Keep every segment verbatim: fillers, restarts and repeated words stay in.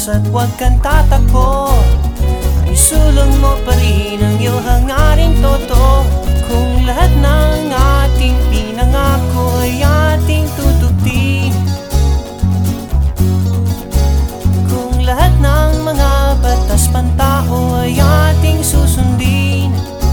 atras at huwag kang tatakbo. Isulong mo pa rin ang iyong hangaring totoo. Kung lahat ng ating pinangako ay ating tutupin, kung lahat ng mga batas pantao ay ating susundin,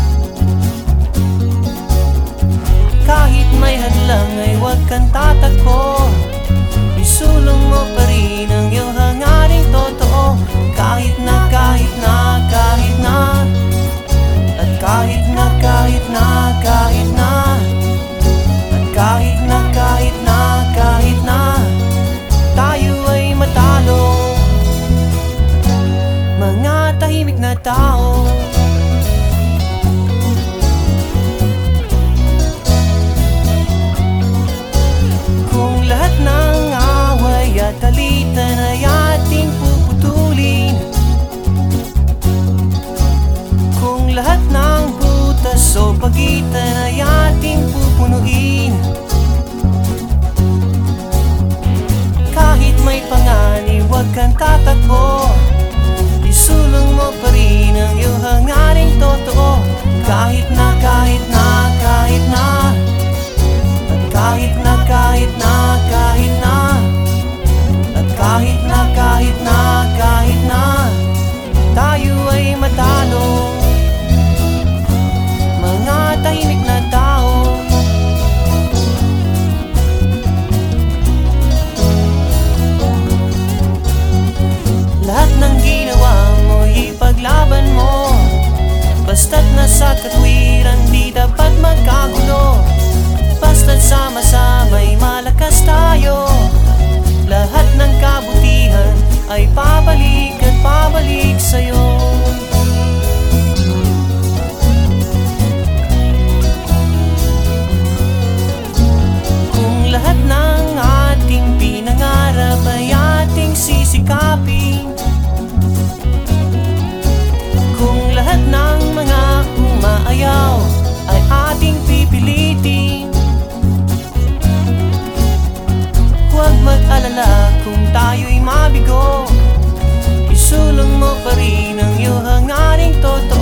kahit may hadlang ay huwag kang tatakbo. Isulong mo pa rin ang iyong hangaring totoo. Kahit na, kahit na, kahit na, at kahit na, kahit na, kahit na, at kahit na, kahit na, kahit na, tayo ay matalo, mga tahimik na tao. Kung lahat ng away at alitan ay ating puputulin, kung lahat ng butas o pagitan ay ating pupunuin, kahit may panganib huwag kang tatakbo. Isulong mo pa rin ang iyong hangaring totoo. Kahit na, kahit na, kahit na, at kahit na, kahit na, kahit na, at kahit na, kahit na, kahit na, tayo ay matalo, mga tahimik na tao. Lahat ng ginawa mo ipaglaban mo, basta't nasa katwiran di dapat magkagulo. Basta't sama-sama'y malakas tayo, lahat ng kabutihan ay pabalik at pabalik sa'yo. Kung lahat ng ating pinangarap ay ating sisikapin, kung lahat ng mga umaayaw ay ating pipilitin, huwag mag-alala kung tayo'y mabigo. Isulong mo pa rin ang iyong hangaring totoo.